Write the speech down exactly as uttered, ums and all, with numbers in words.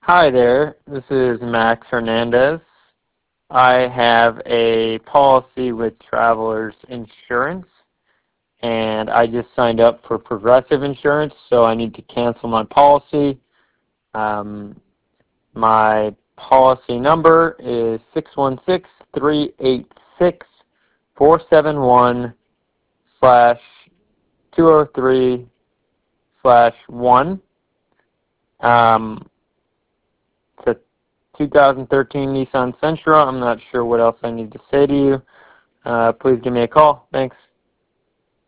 Hi there, this is Max Hernandez. I have a policy with Travelers Insurance, and I just signed up for Progressive Insurance, so I need to cancel my policy. Um, my policy number is six one six, three eight six, four seven one slash two oh three slash one. Um, it's a two thousand thirteen Nissan Sentra. I'm not sure what else I need to say to you. Uh, please give me a call. Thanks.